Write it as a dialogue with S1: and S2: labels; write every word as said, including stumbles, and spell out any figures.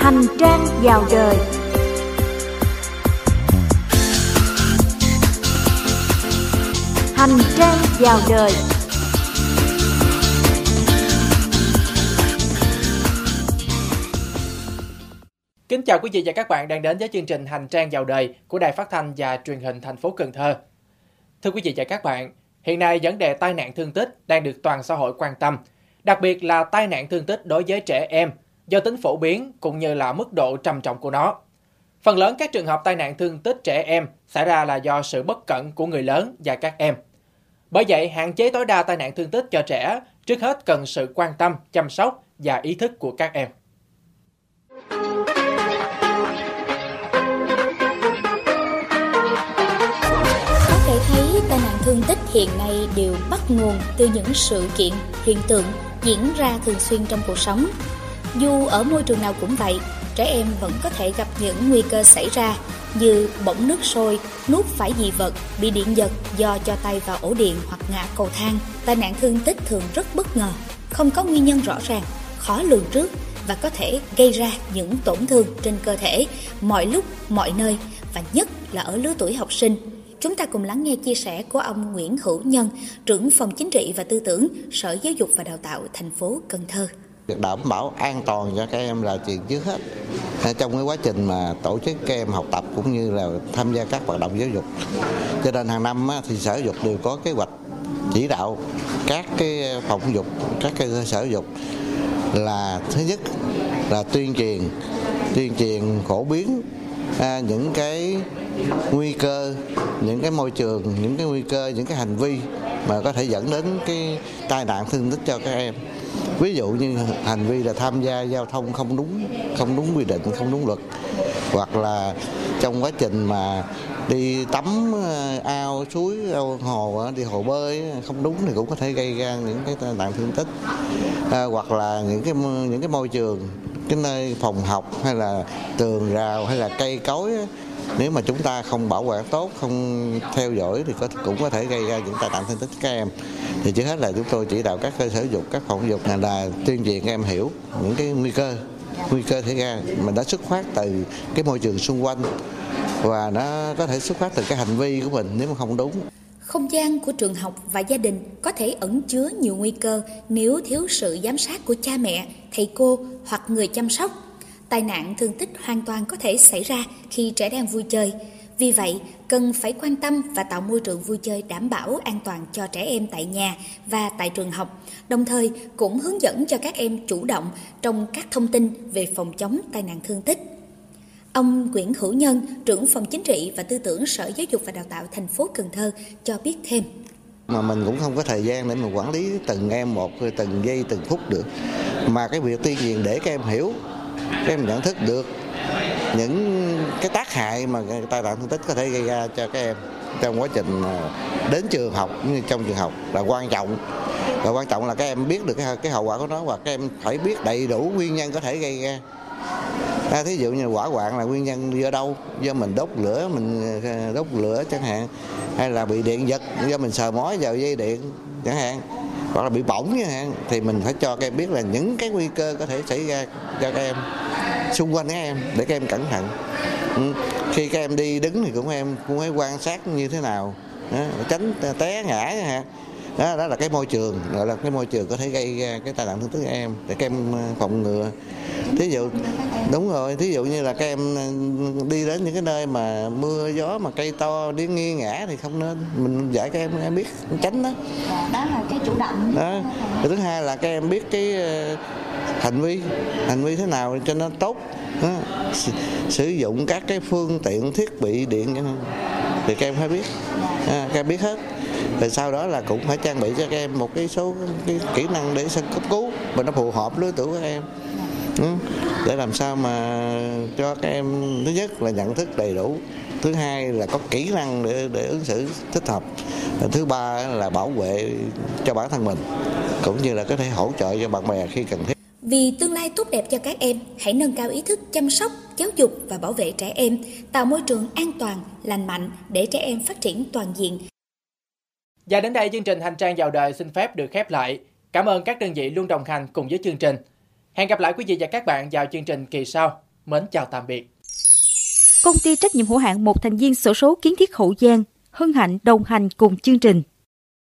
S1: Hành trang vào đời. Hành trang vào đời.
S2: Kính chào quý vị và các bạn đang đến với chương trình Hành trang vào đời của Đài Phát thanh và Truyền hình thành phố Cần Thơ. Thưa quý vị và các bạn, hiện nay vấn đề tai nạn thương tích đang được toàn xã hội quan tâm, đặc biệt là tai nạn thương tích đối với trẻ em do tính phổ biến cũng như là mức độ trầm trọng của nó. Phần lớn các trường hợp tai nạn thương tích trẻ em xảy ra là do sự bất cẩn của người lớn và các em. Bởi vậy, hạn chế tối đa tai nạn thương tích cho trẻ, trước hết cần sự quan tâm, chăm sóc và ý thức của các em.
S3: Có thể thấy tai nạn thương tích hiện nay đều bắt nguồn từ những sự kiện, hiện tượng diễn ra thường xuyên trong cuộc sống. Dù ở môi trường nào cũng vậy, trẻ em vẫn có thể gặp những nguy cơ xảy ra như bỏng nước sôi, nuốt phải dị vật, bị điện giật do cho tay vào ổ điện hoặc ngã cầu thang. Tai nạn thương tích thường rất bất ngờ, không có nguyên nhân rõ ràng, khó lường trước và có thể gây ra những tổn thương trên cơ thể mọi lúc, mọi nơi và nhất là ở lứa tuổi học sinh. Chúng ta cùng lắng nghe chia sẻ của ông Nguyễn Hữu Nhân, trưởng phòng chính trị và tư tưởng, Sở Giáo dục và Đào tạo thành phố Cần Thơ.
S4: Việc đảm bảo an toàn cho các em là chuyện trước hết trong cái quá trình mà tổ chức các em học tập cũng như là tham gia các hoạt động giáo dục. Cho nên hàng năm thì Sở Giáo dục đều có kế hoạch chỉ đạo các cái phòng giáo dục, các cái cơ sở giáo dục là thứ nhất là tuyên truyền, tuyên truyền phổ biến à, những cái nguy cơ, những cái môi trường, những cái nguy cơ, những cái hành vi mà có thể dẫn đến cái tai nạn thương tích cho các em. Ví dụ như hành vi là tham gia giao thông không đúng, không đúng quy định, không đúng luật, hoặc là trong quá trình mà đi tắm ao, suối, ao, hồ, đi hồ bơi không đúng thì cũng có thể gây ra những cái tai nạn thương tích. À, hoặc là những cái những cái môi trường, cái nơi phòng học hay là tường rào hay là cây cối, nếu mà chúng ta không bảo quản tốt, không theo dõi thì có, cũng có thể gây ra những tai nạn thương tích các em. Thì trước hết là chúng tôi chỉ đạo các cơ sở giáo dục, các phòng giáo dục là tuyên truyền các em hiểu những cái nguy cơ, nguy cơ xảy ra mà đã xuất phát từ cái môi trường xung quanh và nó có thể xuất phát từ cái hành vi của mình nếu mà không đúng.
S3: Không gian của trường học và gia đình có thể ẩn chứa nhiều nguy cơ nếu thiếu sự giám sát của cha mẹ, thầy cô hoặc người chăm sóc. Tai nạn thương tích hoàn toàn có thể xảy ra khi trẻ đang vui chơi. Vì vậy, cần phải quan tâm và tạo môi trường vui chơi đảm bảo an toàn cho trẻ em tại nhà và tại trường học, đồng thời cũng hướng dẫn cho các em chủ động trong các thông tin về phòng chống tai nạn thương tích. Ông Nguyễn Hữu Nhân, trưởng phòng chính trị và tư tưởng, Sở Giáo dục và Đào tạo thành phố Cần Thơ cho biết thêm.
S4: Mà mình cũng không có thời gian để mà quản lý từng em một, từng giây, từng phút được. Mà cái việc tuyên truyền để các em hiểu, các em nhận thức được những cái tác hại mà tai nạn thương tích có thể gây ra cho các em trong quá trình đến trường học, như trong trường học là quan trọng. Và quan trọng là các em biết được cái, cái hậu quả của nó, và các em phải biết đầy đủ nguyên nhân có thể gây ra. À, thí dụ như hỏa hoạn là nguyên nhân do đâu? Do mình đốt lửa, mình đốt lửa chẳng hạn, hay là bị điện giật do mình sờ mó vào dây điện chẳng hạn, hoặc là bị bỏng chẳng hạn, thì mình phải cho các em biết là những cái nguy cơ có thể xảy ra cho các em, xung quanh các em để các em cẩn thận. Ừ. Khi các em đi đứng thì cũng em cũng phải quan sát như thế nào, đó, tránh té ngã chẳng hạn. Đó, đó là cái môi trường, gọi là cái môi trường có thể gây ra cái tai nạn thương tích các em để các em phòng ngừa. Thí dụ đúng rồi, thí dụ như là các em đi đến những cái nơi mà mưa gió mà cây to đi nghiêng ngã thì không nên, mình dạy các em, em biết tránh đó.
S3: Đó là cái chủ động.
S4: Đó. Thứ hai là các em biết cái hành vi, hành vi thế nào cho nó tốt. Đó. Sử dụng các cái phương tiện thiết bị điện thì các em phải biết, à, các em biết hết. Rồi sau đó là cũng phải trang bị cho các em một cái số cái kỹ năng để sơ cấp cứu mà nó phù hợp lứa tuổi của các em. Ừ. Để làm sao mà cho các em thứ nhất là nhận thức đầy đủ, thứ hai là có kỹ năng để để ứng xử thích hợp, thứ ba là bảo vệ cho bản thân mình cũng như là có thể hỗ trợ cho bạn bè khi cần thiết.
S3: Vì tương lai tốt đẹp cho các em, hãy nâng cao ý thức chăm sóc, giáo dục và bảo vệ trẻ em, tạo môi trường an toàn, lành mạnh để trẻ em phát triển toàn diện.
S2: Và đến đây chương trình Hành trang vào đời xin phép được khép lại. Cảm ơn các đơn vị luôn đồng hành cùng với chương trình. Hẹn gặp lại quý vị và các bạn vào chương trình kỳ sau. Mến chào tạm biệt.
S5: Công ty trách nhiệm hữu hạn một thành viên xổ số kiến thiết Hậu Giang hân hạnh đồng hành cùng chương trình.